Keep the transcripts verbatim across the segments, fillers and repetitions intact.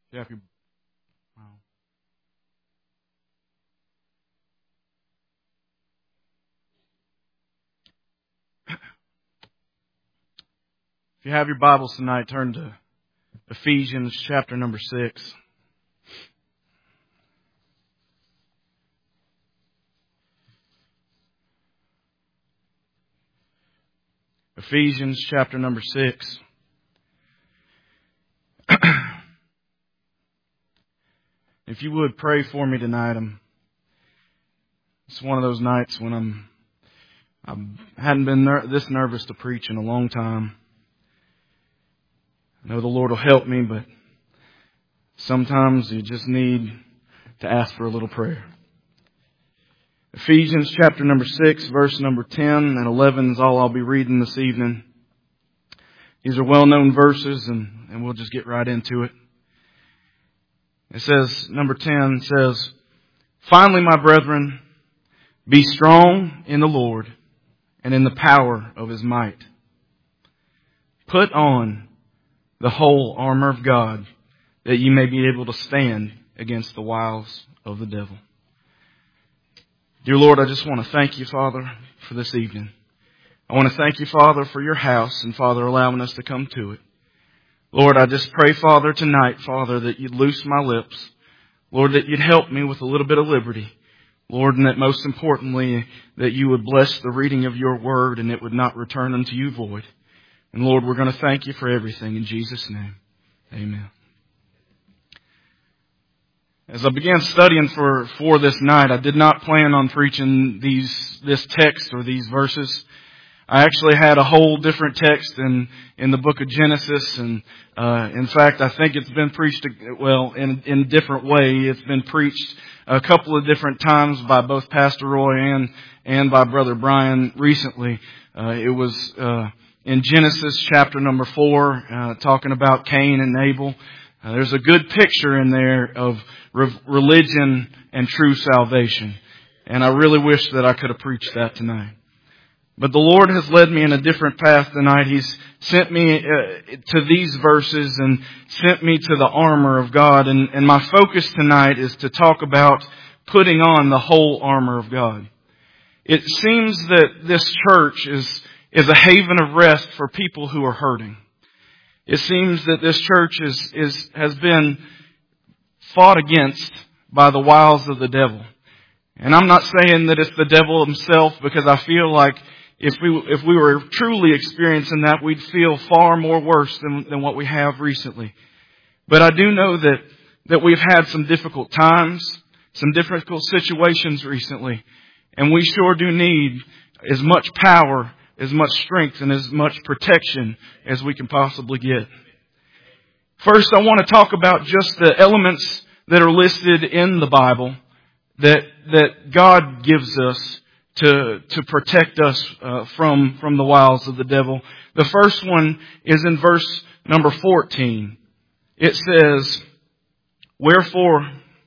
Yeah, if you, wow. If you have your Bibles tonight, turn to Ephesians chapter number six. Ephesians chapter number six. If you would pray for me tonight, I'm, it's one of those nights when I'm, I hadn't been ner- this nervous to preach in a long time. I know the Lord will help me, but sometimes you just need to ask for a little prayer. Ephesians chapter number six, verse number ten and eleven is all I'll be reading this evening. These are well-known verses, and, and we'll just get right into it. It says, number ten says, "Finally, my brethren, be strong in the Lord and in the power of His might. Put on the whole armor of God, that ye may be able to stand against the wiles of the devil." Dear Lord, I just want to thank you, Father, for this evening. I want to thank you, Father, for your house and, Father, allowing us to come to it. Lord, I just pray, Father, tonight, Father, that you'd loose my lips. Lord, that you'd help me with a little bit of liberty. Lord, and that most importantly, that you would bless the reading of your word and it would not return unto you void. And Lord, we're going to thank you for everything in Jesus' name. Amen. As I began studying for, for this night, I did not plan on preaching these, this text or these verses. I actually had a whole different text in, in the book of Genesis, and uh, in fact, I think it's been preached, well, in, in a different way. It's been preached a couple of different times by both Pastor Roy and, and by Brother Brian recently. Uh, it was uh, in Genesis chapter number four, uh, talking about Cain and Abel. Uh, there's a good picture in there of re- religion and true salvation, and I really wish that I could have preached that tonight. But the Lord has led me in a different path tonight. He's sent me uh, to these verses and sent me to the armor of God. And, and my focus tonight is to talk about putting on the whole armor of God. It seems that this church is, is a haven of rest for people who are hurting. It seems that this church is, is, has been fought against by the wiles of the devil. And I'm not saying that it's the devil himself, because I feel like If we if we were truly experiencing that, we'd feel far more worse than, than what we have recently. But I do know that, that we've had some difficult times, some difficult situations recently. And we sure do need as much power, as much strength, and as much protection as we can possibly get. First, I want to talk about just the elements that are listed in the Bible that that God gives us to to protect us uh, from from the wiles of the devil. The first one is in verse number fourteen. It says, "Wherefore,"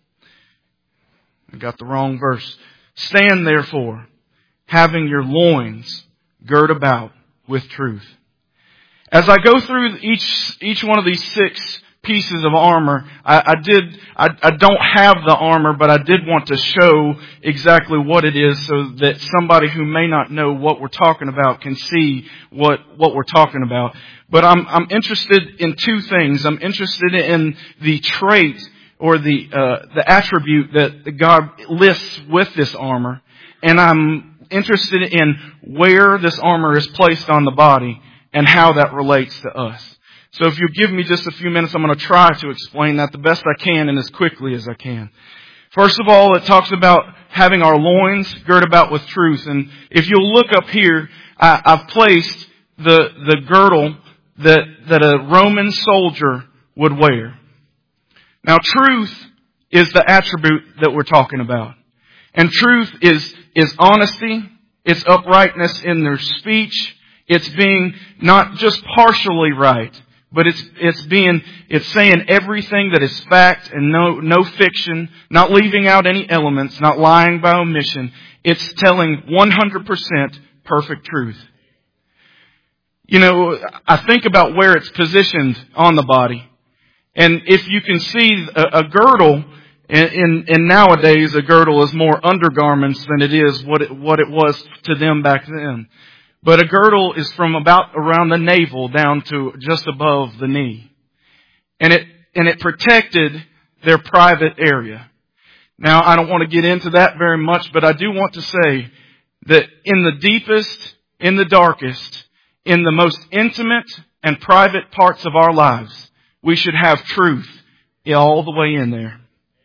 I got the wrong verse. "Stand therefore, having your loins girt about with truth." As I go through each each one of these six pieces of armor, I, I did, I, I don't have the armor, but I did want to show exactly what it is so that somebody who may not know what we're talking about can see what, what we're talking about. But I'm, I'm interested in two things. I'm interested in the trait or the, uh, the attribute that God lists with this armor. And I'm interested in where this armor is placed on the body and how that relates to us. So if you give me just a few minutes, I'm going to try to explain that the best I can and as quickly as I can. First of all, it talks about having our loins girt about with truth. And if you'll look up here, I, I've placed the, the girdle that, that a Roman soldier would wear. Now, truth is the attribute that we're talking about. And truth is, is honesty. It's uprightness in their speech. It's being not just partially right, but it's, it's being, it's saying everything that is fact and no, no fiction, not leaving out any elements, not lying by omission. It's telling one hundred percent perfect truth. You know, I think about where it's positioned on the body. And if you can see a, a girdle, in, in, in nowadays a girdle is more undergarments than it is what it, what it was to them back then. But a girdle is from about around the navel down to just above the knee. And it, and it protected their private area. Now, I don't want to get into that very much, but I do want to say that in the deepest, in the darkest, in the most intimate and private parts of our lives, we should have truth all the way in there.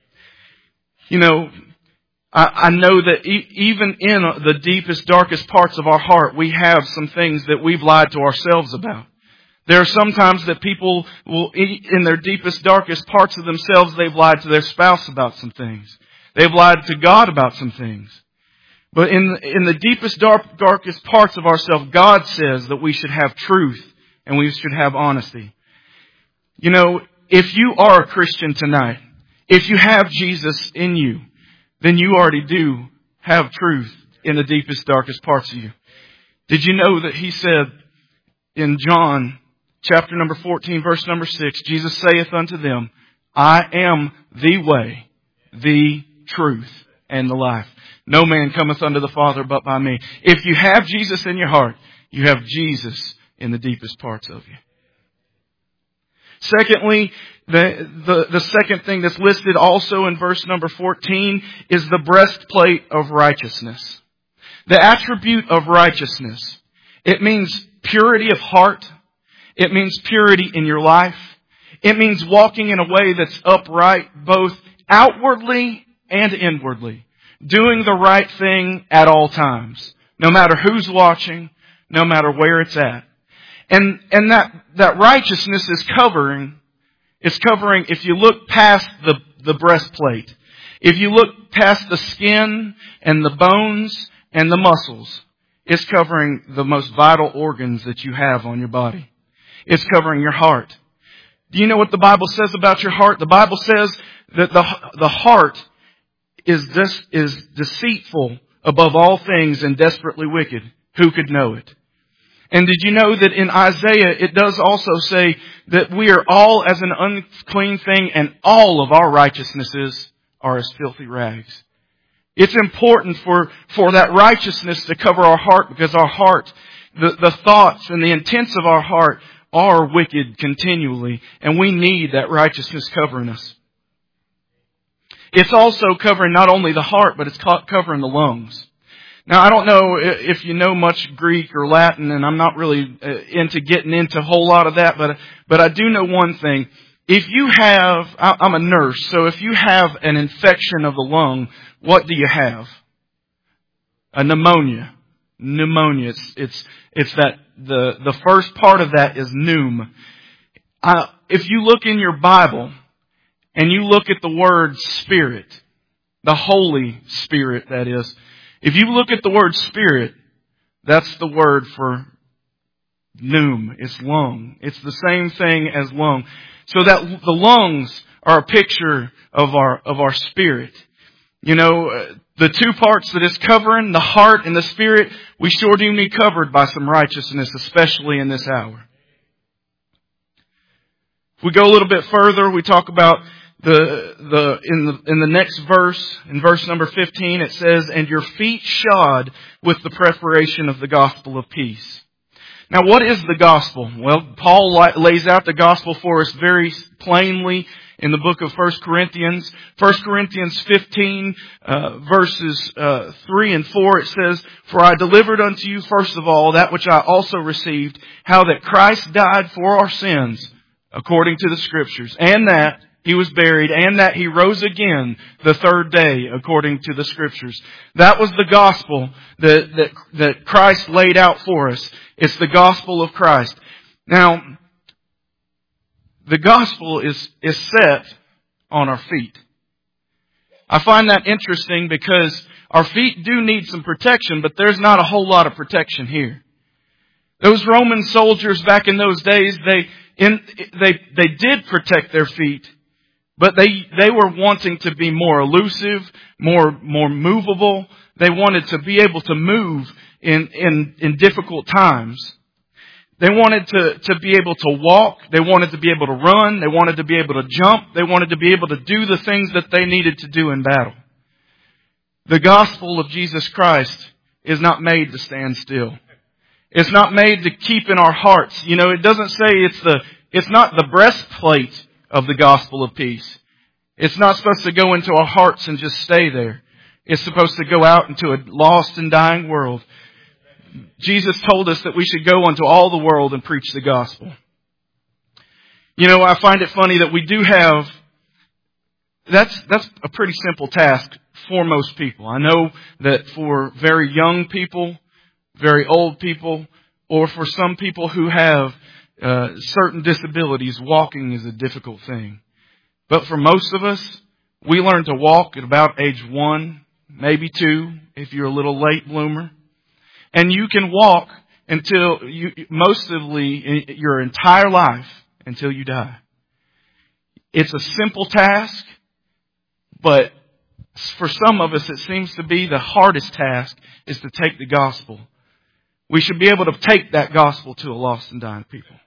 You know, I, I know that e- even in the deepest, darkest parts of our heart, we have some things that we've lied to ourselves about. There are some times that people will, in their deepest, darkest parts of themselves, they've lied to their spouse about some things. They've lied to God about some things. But in, in the deepest, dark, darkest parts of ourselves, God says that we should have truth and we should have honesty. You know, if you are a Christian tonight, if you have Jesus in you, then you already do have truth in the deepest, darkest parts of you. Did you know that He said in John chapter number fourteen, verse number six, Jesus saith unto them, I am the way, the truth, and the life. No man cometh unto the Father but by me. If you have Jesus in your heart, you have Jesus in the deepest parts of you. Secondly, the, the, the second thing that's listed also in verse number fourteen is the breastplate of righteousness. The attribute of righteousness. It means purity of heart. It means purity in your life. It means walking in a way that's upright, both outwardly and inwardly. Doing the right thing at all times. No matter who's watching, no matter where it's at. And, and that, that righteousness is covering, it's covering, if you look past the, the breastplate, if you look past the skin and the bones and the muscles, it's covering the most vital organs that you have on your body. It's covering your heart. Do you know what the Bible says about your heart? The Bible says that the, the heart is this, is deceitful above all things and desperately wicked. Who could know it? And did you know that in Isaiah it does also say that we are all as an unclean thing and all of our righteousnesses are as filthy rags? It's important for, for that righteousness to cover our heart because our heart, the, the thoughts and the intents of our heart are wicked continually, and we need that righteousness covering us. It's also covering not only the heart, but it's covering the lungs. Now, I don't know if you know much Greek or Latin, and I'm not really into getting into a whole lot of that, but but I do know one thing. If you have, I'm a nurse, so if you have an infection of the lung, what do you have? A pneumonia. Pneumonia. It's it's it's that the the first part of that is pneum. Uh, if you look in your Bible and you look at the word Spirit, the Holy Spirit, that is. If you look at the word Spirit, that's the word for pneum. It's lung. It's the same thing as lung. So that the lungs are a picture of our of our spirit. You know, the two parts that it's covering, the heart and the spirit, we sure do need covered by some righteousness, especially in this hour. If we go a little bit further, we talk about The, the, in the, in the next verse, in verse number fifteen, it says, and your feet shod with the preparation of the gospel of peace. Now, what is the gospel? Well, Paul lays out the gospel for us very plainly in the book of First Corinthians. First Corinthians fifteen, uh, verses, uh, three and four, it says, for I delivered unto you first of all that which I also received, how that Christ died for our sins, according to the Scriptures, and that He was buried, and that He rose again the third day, according to the Scriptures. That was the gospel that, that, that Christ laid out for us. It's the gospel of Christ. Now, the gospel is, is set on our feet. I find that interesting because our feet do need some protection, but there's not a whole lot of protection here. Those Roman soldiers back in those days, they, in, they, they did protect their feet. But they, they were wanting to be more elusive, more, more movable. They wanted to be able to move in, in, in difficult times. They wanted to, to be able to walk. They wanted to be able to run. They wanted to be able to jump. They wanted to be able to do the things that they needed to do in battle. The gospel of Jesus Christ is not made to stand still. It's not made to keep in our hearts. You know, it doesn't say it's the, it's not the breastplate of the gospel of peace. It's not supposed to go into our hearts and just stay there. It's supposed to go out into a lost and dying world. Jesus told us that we should go into all the world and preach the gospel. You know, I find it funny that we do have, that's, that's a pretty simple task for most people. I know that for very young people, very old people, or for some people who have uh, certain disabilities, walking is a difficult thing. But for most of us, we learn to walk at about age one, maybe two, if you're a little late bloomer. And you can walk until you, mostly your entire life until you die. It's a simple task, but for some of us it seems to be the hardest task is to take the gospel. We should be able to take that gospel to a lost and dying people.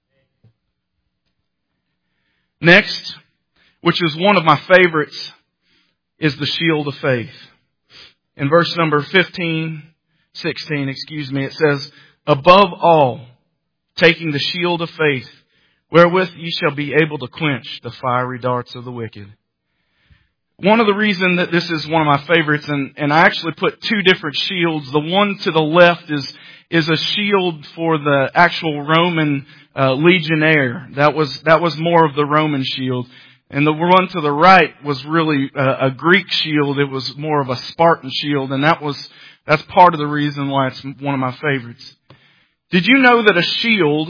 Next, which is one of my favorites, is the shield of faith. In verse number fifteen, sixteen, excuse me, it says, above all, taking the shield of faith, wherewith ye shall be able to quench the fiery darts of the wicked. One of the reasons that this is one of my favorites, and, and I actually put two different shields. The one to the left is, is a shield for the actual Roman uh, legionnaire. That was, that was more of the Roman shield. And the one to the right was really a, a Greek shield. It was more of a Spartan shield, and that was that's part of the reason why it's one of my favorites. Did you know that a shield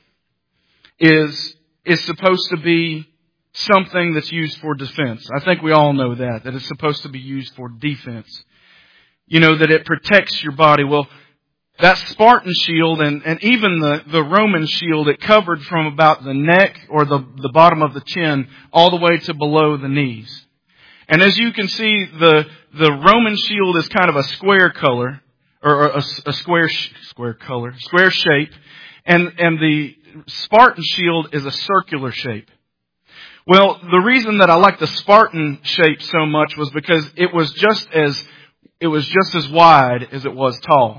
is is supposed to be something that's used for defense? I think we all know that, that it's supposed to be used for defense. You know, that it protects your body. Well, that Spartan shield and, and even the, the Roman shield, it covered from about the neck or the, the bottom of the chin all the way to below the knees. And as you can see, the, the Roman shield is kind of a square color, or a, a square, square color, square shape. And, and the Spartan shield is a circular shape. Well, the reason that I like the Spartan shape so much was because it was just as, it was just as wide as it was tall.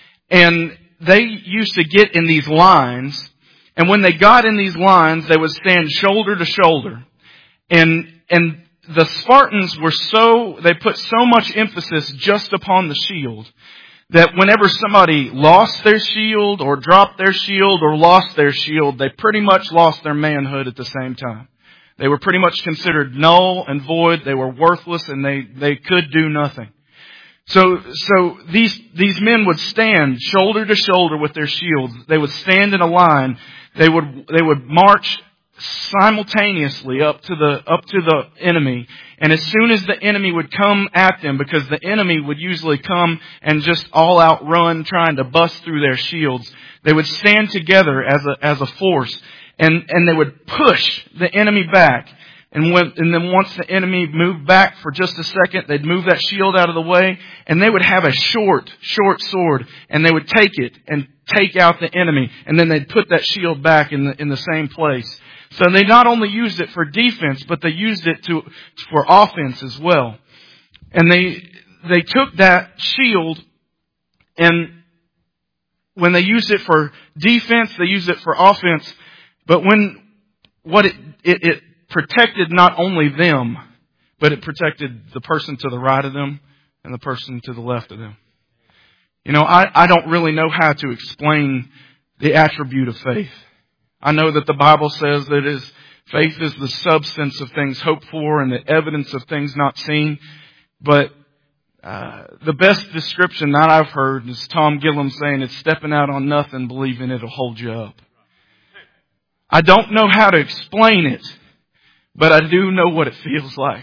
And they used to get in these lines, and when they got in these lines, they would stand shoulder to shoulder. And, and the Spartans were so, they put so much emphasis just upon the shield that whenever somebody lost their shield or dropped their shield or lost their shield, they pretty much lost their manhood at the same time. They were pretty much considered null and void. They were worthless and they, they could do nothing. So, so these, these men would stand shoulder to shoulder with their shields. They would stand in a line. They would, they would march simultaneously up to the, up to the enemy. And as soon as the enemy would come at them, because the enemy would usually come and just all out run trying to bust through their shields, they would stand together as a, as a force and, and they would push the enemy back. And when, and then once the enemy moved back for just a second, they'd move that shield out of the way, and they would have a short, short sword, and they would take it and take out the enemy, and then they'd put that shield back in the, in the same place. So they not only used it for defense, but they used it to, for offense as well. And they, they took that shield, and when they used it for defense, they used it for offense, but when, what it, it, it protected not only them, but it protected the person to the right of them and the person to the left of them. You know, I, I don't really know how to explain the attribute of faith. I know that the Bible says that is, faith is the substance of things hoped for and the evidence of things not seen. But uh, the best description that I've heard is Tom Gillum saying it's stepping out on nothing, believing it'll hold you up. I don't know how to explain it, but I do know what it feels like.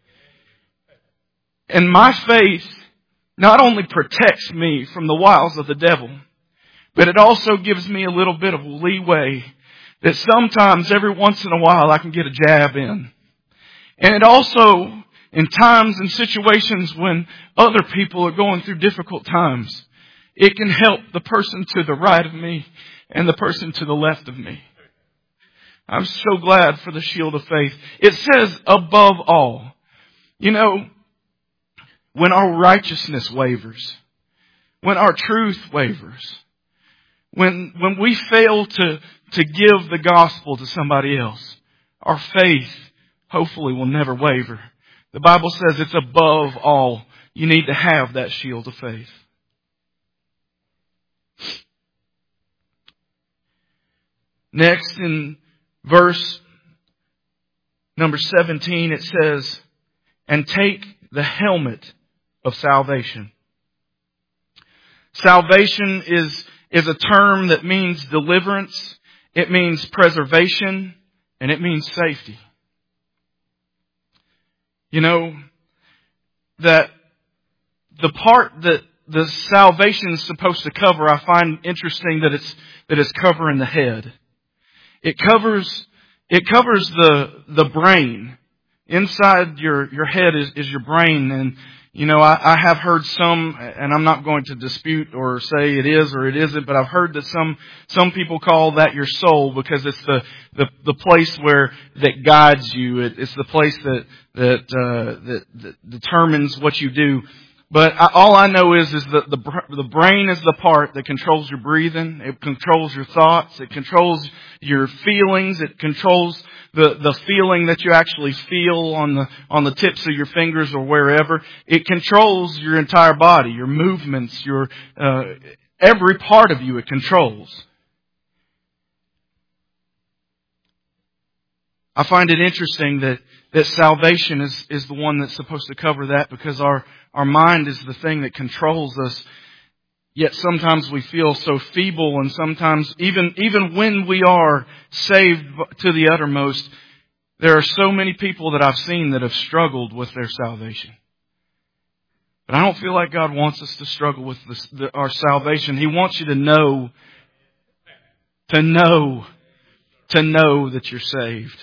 And my faith not only protects me from the wiles of the devil, but it also gives me a little bit of leeway that sometimes, every once in a while, I can get a jab in. And it also, in times and situations when other people are going through difficult times, It can help the person to the right of me and the person to the left of me. I'm so glad for the shield of faith. It says above all. You know, when our righteousness wavers, when our truth wavers, when when we fail to, to give the gospel to somebody else, our faith hopefully will never waver. The Bible says it's above all. You need to have that shield of faith. Next, in verse number seventeen, it says, and take the helmet of salvation. Salvation is, is a term that means deliverance, it means preservation, and it means safety. You know, that the part that the salvation is supposed to cover, I find interesting that it's, that it's covering the head. It covers, it covers the, the brain. Inside your, your head is, is your brain. And, you know, I, I have heard some, and I'm not going to dispute or say it is or it isn't, but I've heard that some, some people call that your soul because it's the, the, the place where, that guides you. It, it's the place that, that, uh, that, that determines what you do. But I, all I know is, is that the, the brain is the part that controls your breathing. It controls your thoughts. It controls your feelings. It controls the, the feeling that you actually feel on the, on the tips of your fingers or wherever. It controls your entire body, your movements, your, uh, every part of you it controls. I find it interesting that, that salvation is, is the one that's supposed to cover that because our, our mind is the thing that controls us. Yet sometimes we feel so feeble, and sometimes even, even when we are saved to the uttermost, there are so many people that I've seen that have struggled with their salvation. But I don't feel like God wants us to struggle with this, the, our salvation. He wants you to know, to know, to know that you're saved.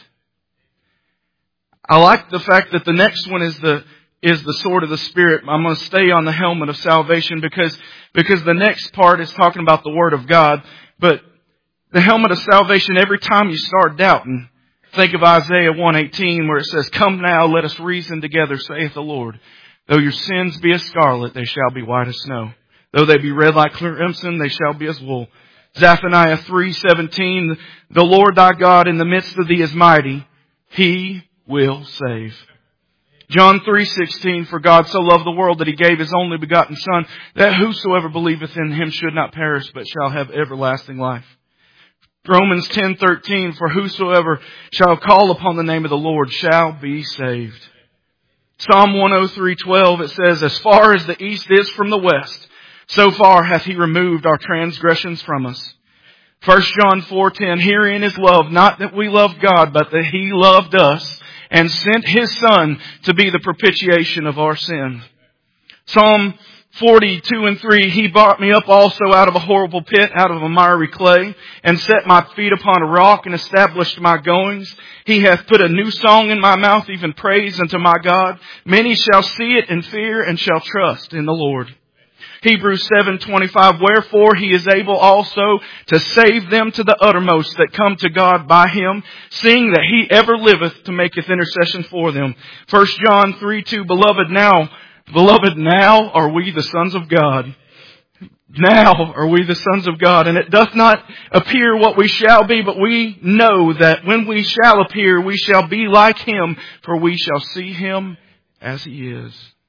I like the fact that the next one is the is the sword of the Spirit. I'm going to stay on the helmet of salvation because because the next part is talking about the Word of God. But the helmet of salvation, every time you start doubting, think of Isaiah one eighteen where it says, come now, let us reason together, saith the Lord. Though your sins be as scarlet, they shall be white as snow. Though they be red like crimson, they shall be as wool. Zephaniah three seventeen, the Lord thy God in the midst of thee is mighty. He will save. John three sixteen, for God so loved the world that He gave His only begotten Son, that whosoever believeth in Him should not perish, but shall have everlasting life. Romans ten thirteen, for whosoever shall call upon the name of the Lord shall be saved. Psalm one oh three twelve, it says, as far as the east is from the west, so far hath He removed our transgressions from us. First John four ten, herein is love, not that we loved God, but that He loved us and sent His Son to be the propitiation of our sin. Psalm forty-two and three, He brought me up also out of a horrible pit, out of a miry clay, and set my feet upon a rock and established my goings. He hath put a new song in my mouth, even praise unto my God. Many shall see it and fear and shall trust in the Lord. Hebrews seven twenty-five, wherefore He is able also to save them to the uttermost that come to God by Him, seeing that He ever liveth to maketh intercession for them. First John three two, beloved now, beloved now are we the sons of God. Now are we the sons of God, and it doth not appear what we shall be, but we know that when we shall appear, we shall be like Him, for we shall see Him as He is.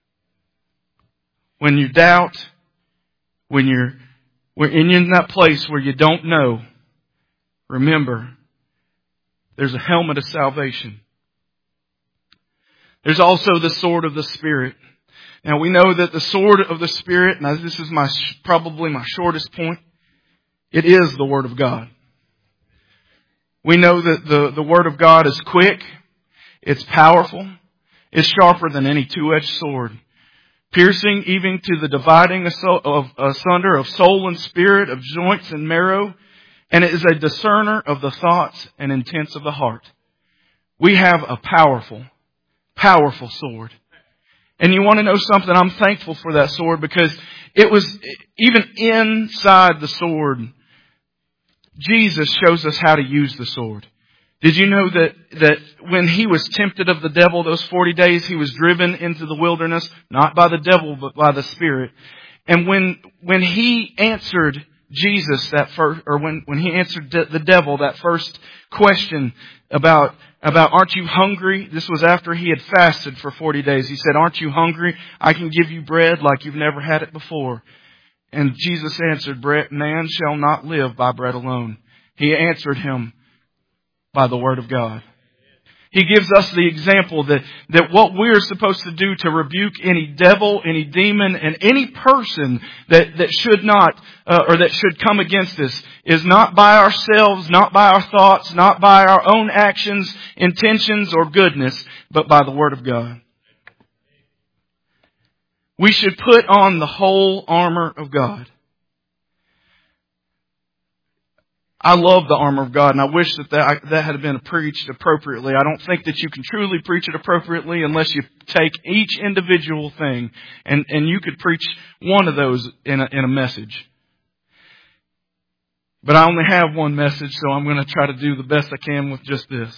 When you doubt, when you're, when you're in that place where you don't know, remember, there's a helmet of salvation. There's also the sword of the Spirit. Now we know that the sword of the Spirit, and this is my probably my shortest point, it is the Word of God. We know that the, the Word of God is quick, it's powerful, it's sharper than any two-edged sword, piercing even to the dividing of asunder of soul and spirit, of joints and marrow, and it is a discerner of the thoughts and intents of the heart. We have a powerful, powerful sword. And you want to know something? I'm thankful for that sword because It was even inside the sword. Jesus shows us how to use the sword. Did you know that, that when he was tempted of the devil those forty days, he was driven into the wilderness, not by the devil, but by the Spirit. And when, when he answered Jesus that first, or when, when he answered the devil that first question about, about aren't you hungry? This was after he had fasted for forty days. He said, aren't you hungry? I can give you bread like you've never had it before. And Jesus answered, man shall not live by bread alone. He answered him by the Word of God. He gives us the example that, that what we're supposed to do to rebuke any devil, any demon, and any person that, that should not, uh, or that should come against us is not by ourselves, not by our thoughts, not by our own actions, intentions, or goodness, but by the Word of God. We should put on the whole armor of God. I love the armor of God, and I wish that that, that had been preached appropriately. I don't think that you can truly preach it appropriately unless you take each individual thing, and, and you could preach one of those in a, in a message. But I only have one message, so I'm going to try to do the best I can with just this.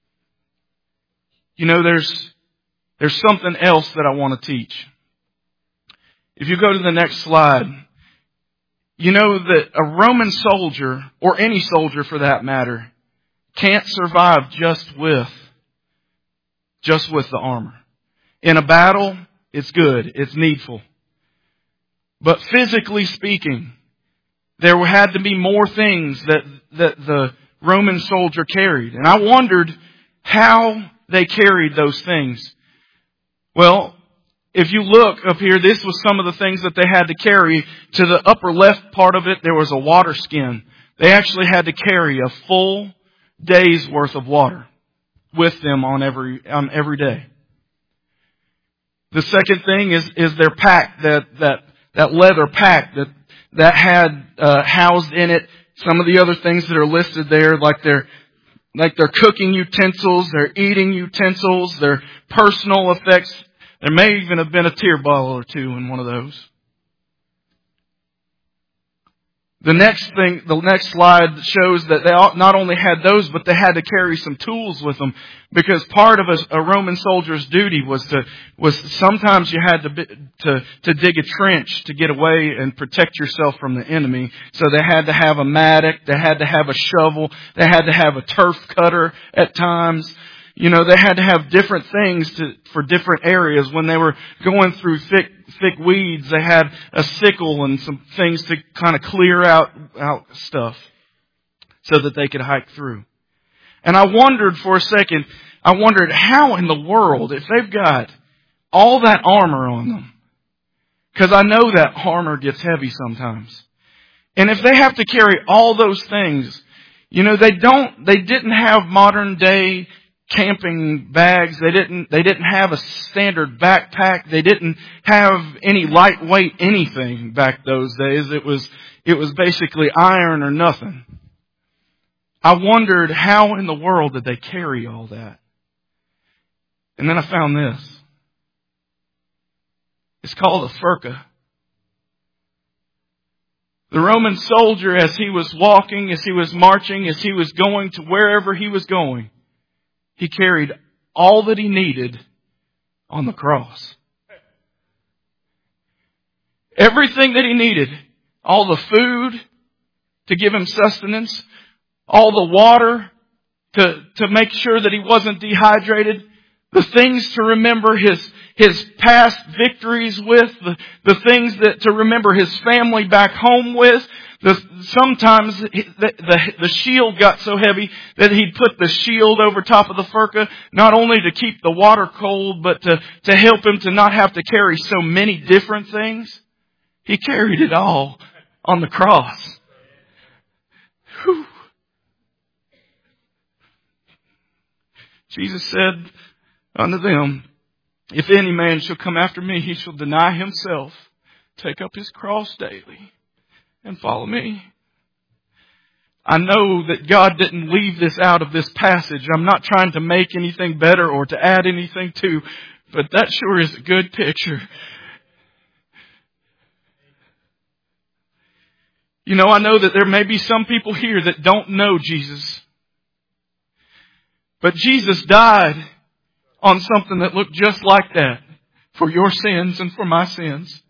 You know, there's there's something else that I want to teach. If you go to the next slide, you know that a Roman soldier, or any soldier for that matter, can't survive just with, just with the armor. In a battle, it's good, it's needful. But physically speaking, there had to be more things that, that the Roman soldier carried. And I wondered how they carried those things. Well, if you look up here, this was some of the things that they had to carry. To the upper left part of it, there was a water skin. They actually had to carry a full day's worth of water with them on every on every day. The second thing is is their pack, that that that leather pack that that had uh, housed in it some of the other things that are listed there, like their like their cooking utensils, their eating utensils, their personal effects. There may even have been a tear bottle or two in one of those. The next thing, the next slide shows that they not only had those, but they had to carry some tools with them, because part of a, a Roman soldier's duty was to was sometimes you had to to to dig a trench to get away and protect yourself from the enemy. So they had to have a mattock, they had to have a shovel, they had to have a turf cutter at times. You know, they had to have different things to, for different areas. When they were going through thick, thick weeds, they had a sickle and some things to kind of clear out, out stuff so that they could hike through. And I wondered for a second, I wondered how in the world, if they've got all that armor on them, because I know that armor gets heavy sometimes. And if they have to carry all those things, you know, they don't, they didn't have modern day camping bags. They didn't, they didn't have a standard backpack. They didn't have any lightweight anything back those days. It was, it was basically iron or nothing. I wondered how in the world did they carry all that? And then I found this. It's called a furka. The Roman soldier, as he was walking, as he was marching, as he was going to wherever he was going, he carried all that he needed on the cross. Everything that he needed. All the food to give him sustenance. All the water to, to make sure that he wasn't dehydrated. The things to remember his, his past victories with. The, the things that to remember his family back home with. The, sometimes the, the, the shield got so heavy that he'd put the shield over top of the furka, not only to keep the water cold, but to, to help him to not have to carry so many different things. He carried it all on the cross. Whew. Jesus said unto them, if any man shall come after me, he shall deny himself, take up his cross daily, and follow me. I know that God didn't leave this out of this passage. I'm not trying to make anything better or to add anything to, but that sure is a good picture. You know, I know that there may be some people here that don't know Jesus. But Jesus died on something that looked just like that for your sins and for my sins.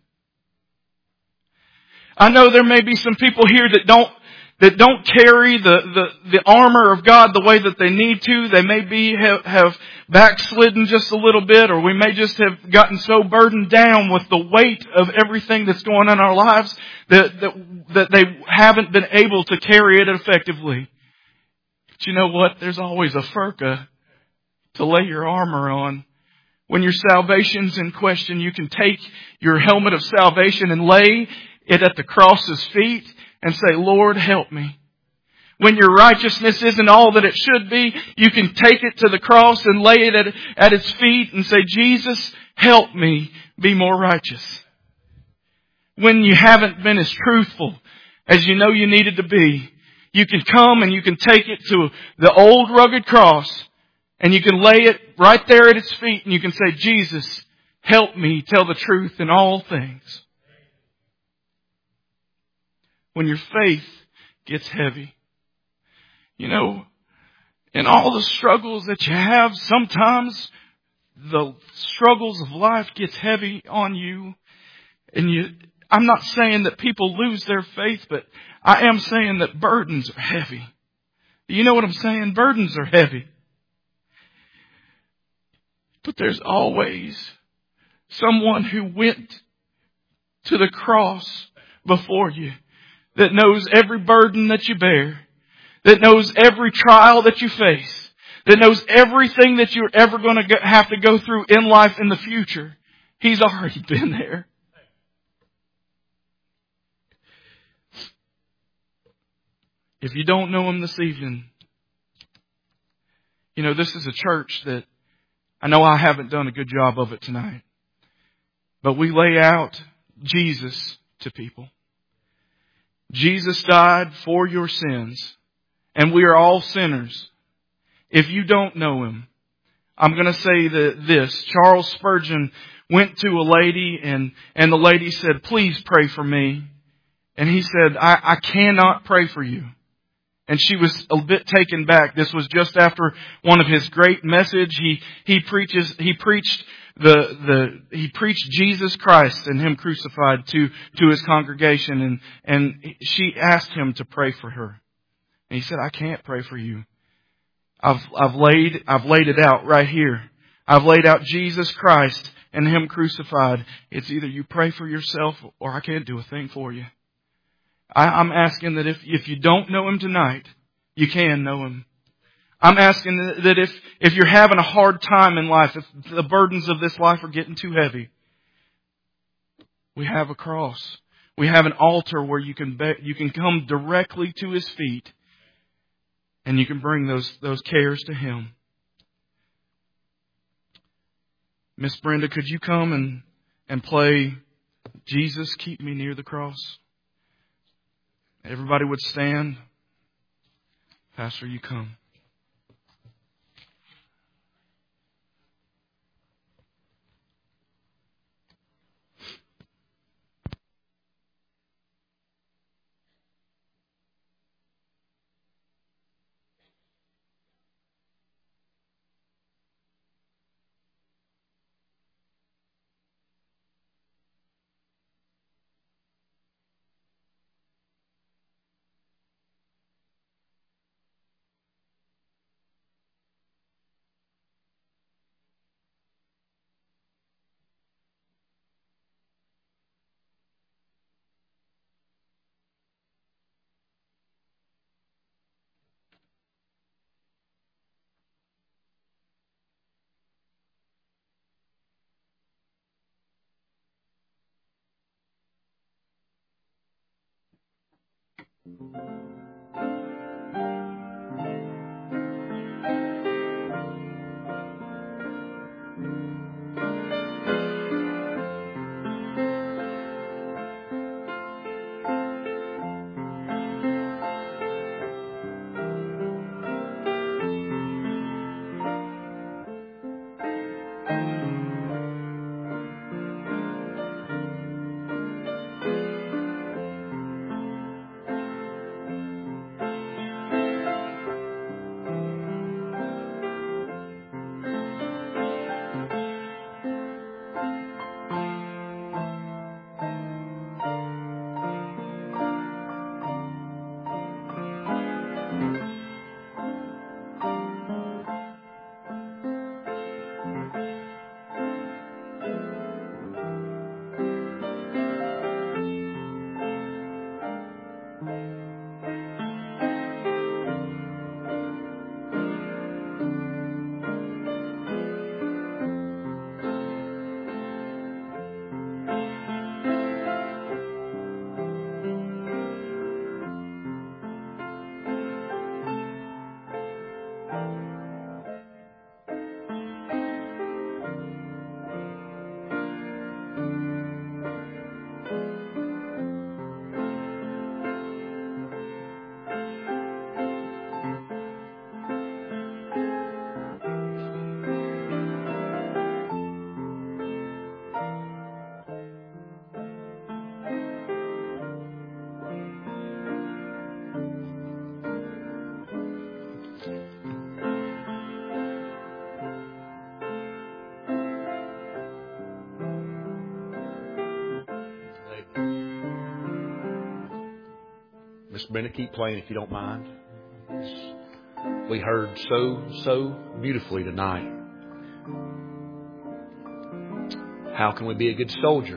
I know there may be some people here that don't that don't carry the, the, the armor of God the way that they need to. They may be have, have backslidden just a little bit, or we may just have gotten so burdened down with the weight of everything that's going on in our lives that, that, that they haven't been able to carry it effectively. But you know what? There's always a furka to lay your armor on. When your salvation's in question, you can take your helmet of salvation and lay it at the cross's feet and say, Lord, help me. When your righteousness isn't all that it should be, you can take it to the cross and lay it at, at its feet and say, Jesus, help me be more righteous. When you haven't been as truthful as you know you needed to be, you can come and you can take it to the old rugged cross and you can lay it right there at its feet and you can say, Jesus, help me tell the truth in all things. When your faith gets heavy. You know, in all the struggles that you have, sometimes the struggles of life gets heavy on you. And you, I'm not saying that people lose their faith, but I am saying that burdens are heavy. You know what I'm saying? Burdens are heavy. But there's always someone who went to the cross before you, that knows every burden that you bear, that knows every trial that you face, that knows everything that you're ever going to have to go through in life in the future. He's already been there. If you don't know Him this evening, you know, this is a church that I know I haven't done a good job of it tonight, but we lay out Jesus to people. Jesus died for your sins, and we are all sinners. If you don't know Him, I'm going to say that this. Charles Spurgeon went to a lady, and, and the lady said, please pray for me. And he said, I, I cannot pray for you. And she was a bit taken back. This was just after one of his great message. He, he preaches, he preached the, the, he preached Jesus Christ and Him crucified to, to his congregation. And, and she asked him to pray for her. And he said, I can't pray for you. I've, I've laid, I've laid it out right here. I've laid out Jesus Christ and Him crucified. It's either you pray for yourself or I can't do a thing for you. I, I'm asking that if, if you don't know Him tonight, you can know Him. I'm asking that if, if you're having a hard time in life, if the burdens of this life are getting too heavy, we have a cross. We have an altar where you can be, you can come directly to His feet and you can bring those, those cares to Him. Miss Brenda, could you come and, and play Jesus, Keep Me Near the Cross? Everybody would stand. Pastor, you come. Miss Brenda, keep playing if you don't mind. We heard so, so beautifully tonight. How can we be a good soldier,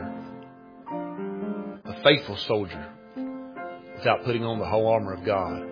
a faithful soldier, without putting on the whole armor of God?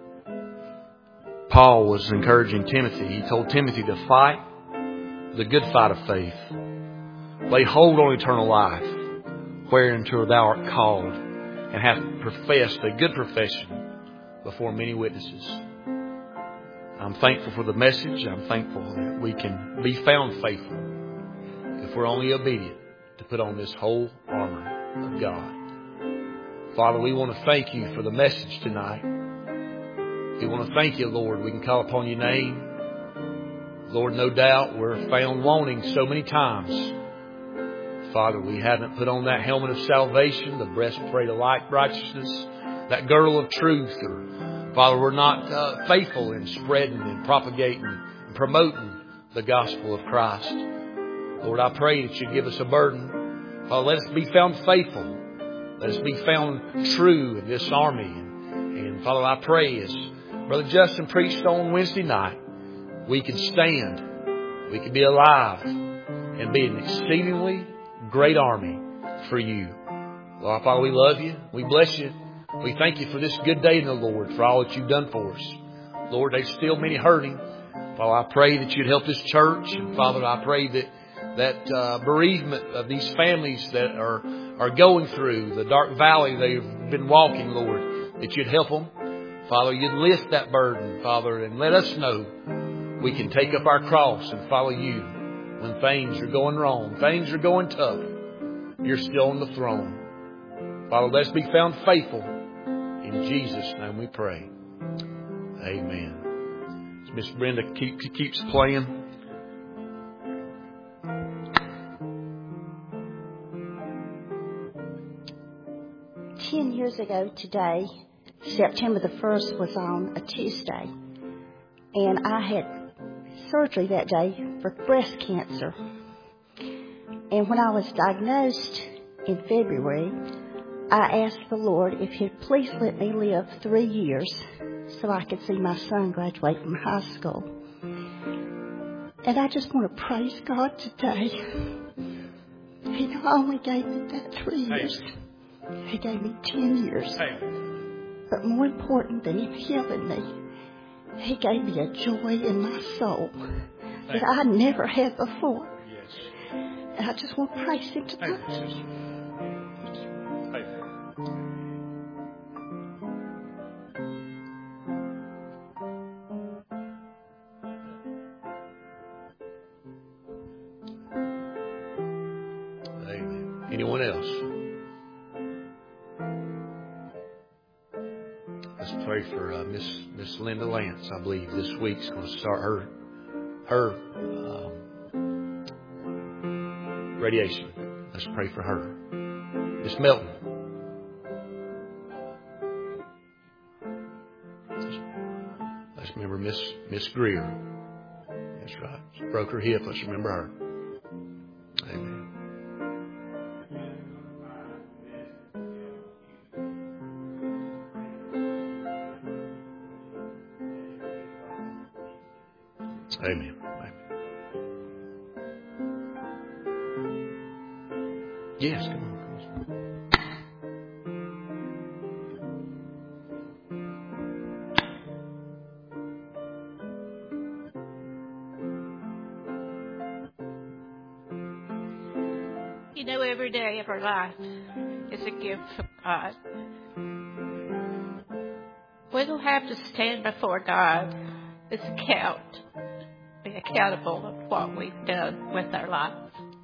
Paul was encouraging Timothy. He told Timothy to fight the good fight of faith. Lay hold on eternal life, whereunto thou art called, and hast professed a good profession before many witnesses. I'm thankful for the message. I'm thankful that we can be found faithful if we're only obedient to put on this whole armor of God. Father, we want to thank you for the message tonight. We want to thank you, Lord. We can call upon your name. Lord, no doubt we're found wanting so many times. Father, we haven't put on that helmet of salvation, the breastplate of light righteousness, that girdle of truth. Or, Father, we're not uh, faithful in spreading and propagating and promoting the gospel of Christ. Lord, I pray that you give us a burden. Father, let us be found faithful. Let us be found true in this army. And, and Father, I pray as Brother Justin preached on Wednesday night, we can stand, we can be alive, and be an exceedingly great army for you. Lord, Father, we love you. We bless you. We thank you for this good day in the Lord, for all that you've done for us. Lord, there's still many hurting. Father, I pray that you'd help this church. And Father, I pray that that uh, bereavement of these families that are, are going through the dark valley they've been walking, Lord, that you'd help them. Father, you'd lift that burden, Father, and let us know we can take up our cross and follow you when things are going wrong, things are going tough. You're still on the throne. Father, let's be found faithful. In Jesus' name we pray. Amen. Miss Brenda keep, keeps playing. Ten years ago today, September the first was on a Tuesday, and I had surgery that day for breast cancer. And when I was diagnosed in February, I asked the Lord if He'd please let me live three years so I could see my son graduate from high school. And I just want to praise God today. He not only gave me that three years, He gave me ten years. But more important than Him healing me, He gave me a joy in my soul that I never had before. And I just want to praise Him tonight. Amen. Anyone else? Let's pray for uh, Miss Miss Linda Lance. I believe this week's going to start her her um, radiation. Let's pray for her. Miss Melton. Let's remember Miss Miss Greer. That's right. She broke her hip. Let's remember her. Amen. Amen. Amen. Yes, come on. You know, every day of our life is a gift from God. We will have to stand before God as account, be accountable of what we've done with our lives.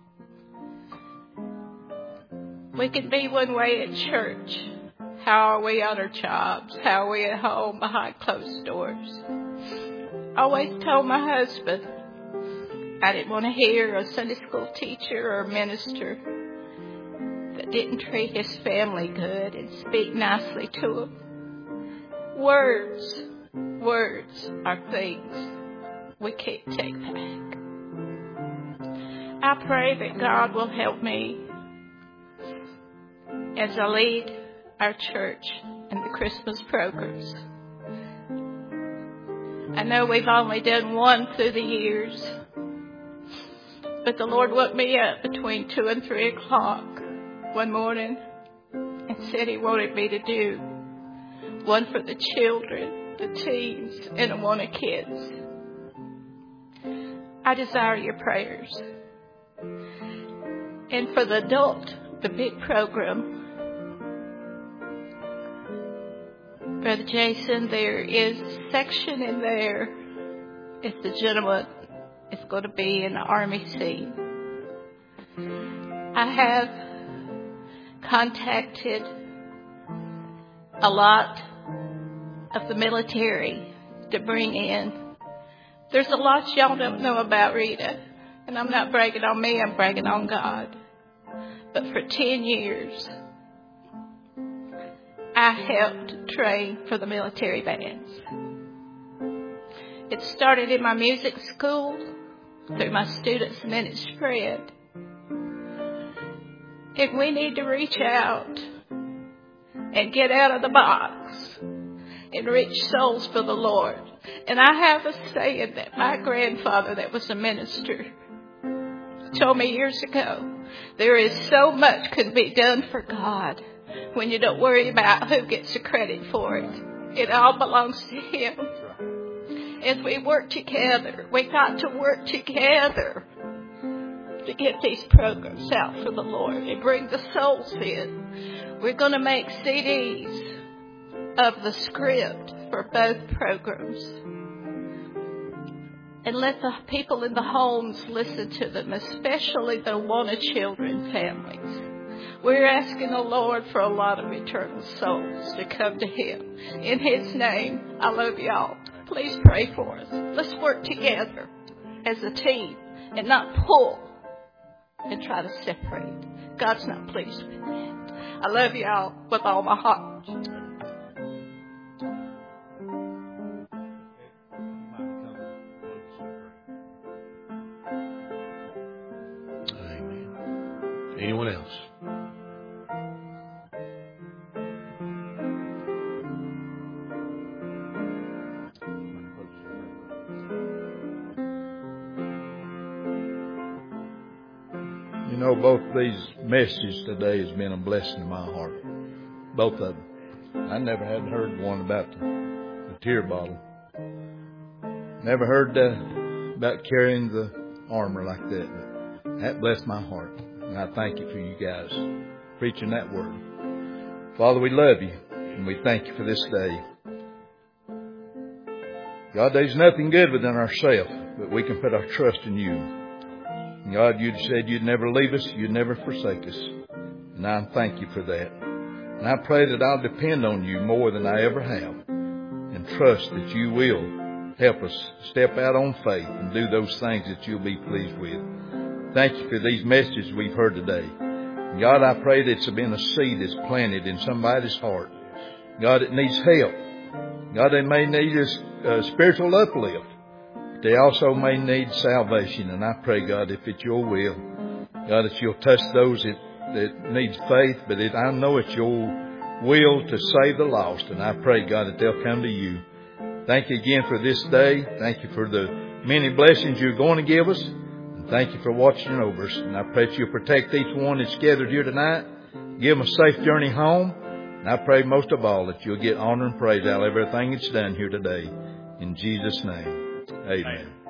We can be one way at church. How are we on our jobs? How are we at home behind closed doors? I always told my husband I didn't want to hear a Sunday school teacher or minister that didn't treat his family good and speak nicely to him. Words, words are things we can't take back. I pray that God will help me as I lead our church and the Christmas programs. I know we've only done one through the years, but the Lord woke me up between two and three o'clock one morning and said He wanted me to do one for the children, the teens, and one of kids. I desire your prayers. And for the adult, the big program, Brother Jason, there is a section in there if the gentleman is going to be in the Army scene. I have contacted a lot of the military to bring in. There's a lot y'all don't know about Rita, and I'm not bragging on me, I'm bragging on God. But for ten years, I helped train for the military bands. It started in my music school, through my students, and then it spread. And we need to reach out and get out of the box and reach souls for the Lord. And I have a saying that my grandfather, that was a minister, told me years ago. There is so much can be done for God when you don't worry about who gets the credit for it. It all belongs to Him. As we work together, we got to work together to get these programs out for the Lord and bring the souls in. We're going to make C Ds of the script for both programs. And let the people in the homes listen to them, especially the wanted children families. We're asking the Lord for a lot of eternal souls to come to Him. In His name, I love y'all. Please pray for us. Let's work together as a team and not pull and try to separate. God's not pleased with that. I love y'all with all my heart. Amen. Anyone else? You know, both these messages today has been a blessing to my heart. Both of them. I never had heard one about the, the tear bottle. Never heard uh, about carrying the armor like that. But that blessed my heart. And I thank you for you guys preaching that word. Father, we love you. And we thank you for this day. God, there's nothing good within ourselves, but we can put our trust in you. God, you said you'd never leave us, you'd never forsake us. And I thank you for that. And I pray that I'll depend on you more than I ever have. And trust that you will help us step out on faith and do those things that you'll be pleased with. Thank you for these messages we've heard today. God, I pray that it's been a seed that's planted in somebody's heart. God, it needs help. God, they may need a, a spiritual uplift. They also may need salvation. And I pray, God, if it's your will, God, that you'll touch those that, that need faith. But it, I know it's your will to save the lost. And I pray, God, that they'll come to you. Thank you again for this day. Thank you for the many blessings you're going to give us. And thank you for watching over us. And I pray that you'll protect each one that's gathered here tonight. Give them a safe journey home. And I pray most of all that you'll get honor and praise out of everything that's done here today. In Jesus' name. Amen.